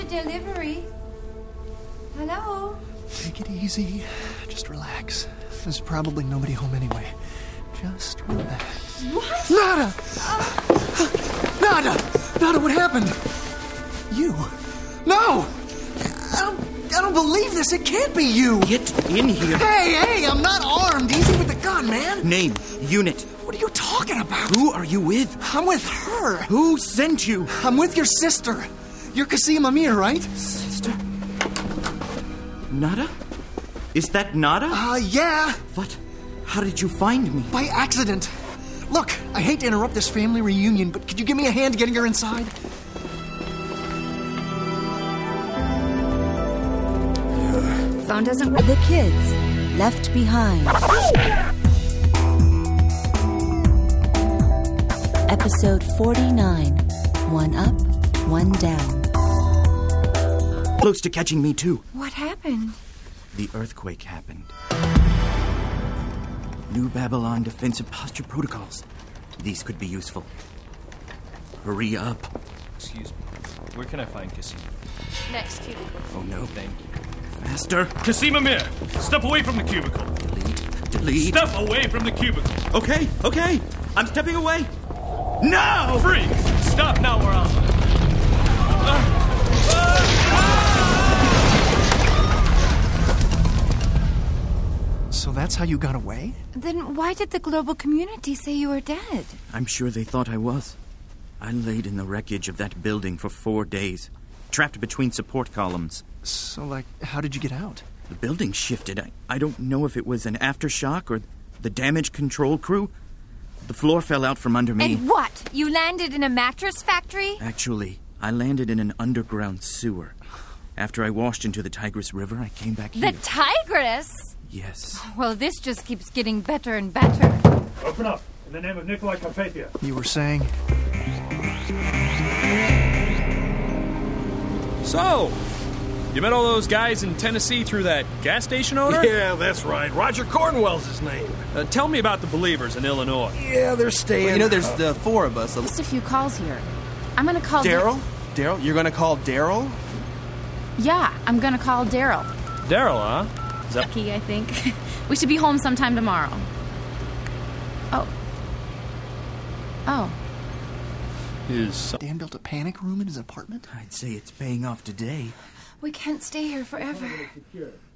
a delivery. Hello? Take it easy. Just relax. There's probably nobody home anyway. Just relax. What? Nada! Nada, what happened? You? No! I don't believe this. It can't be you. Get in here. Hey, I'm not armed. Easy with the gun, man. Name, unit. What are you talking about? Who are you with? I'm with her. Who sent you? I'm with your sister. You're Qasim Amir, right? Sister? Nada? Is that Nada? Yeah. What? How did you find me? By accident. Look, I hate to interrupt this family reunion, but could you give me a hand getting her inside? Phone doesn't work. The kids left behind. Episode 49. One up, one down. Close to catching me, too. What happened? The earthquake happened. New Babylon defensive posture protocols. These could be useful. Hurry up. Excuse me. Where can I find Qasim? Next cubicle. Oh, no. Thank you. Faster. Qasim Amir! Step away from the cubicle! Delete. Step away from the cubicle! Okay. I'm stepping away. No! Freeze! Stop now or I'll... So that's how you got away? Then why did the global community say you were dead? I'm sure they thought I was. I laid in the wreckage of that building for 4 days, trapped between support columns. So, how did you get out? The building shifted. I don't know if it was an aftershock or the damage control crew. The floor fell out from under me. And what? You landed in a mattress factory? Actually, I landed in an underground sewer. After I washed into the Tigris River, I came back here. The Tigris? Yes. Well, this just keeps getting better and better. Open up, in the name of Nikolai Carpathia. You were saying? So, you met all those guys in Tennessee through that gas station owner? Yeah, that's right. Roger Cornwell's his name. Tell me about the believers in Illinois. Yeah, they're staying... Well, there's the four of us. Just a few calls here. I'm gonna call... Daryl? Daryl? You're gonna call Daryl? Yeah, I'm gonna call Daryl. Daryl, huh? Lucky, I think. We should be home sometime tomorrow. Oh. Dan built a panic room in his apartment? I'd say it's paying off today. We can't stay here forever.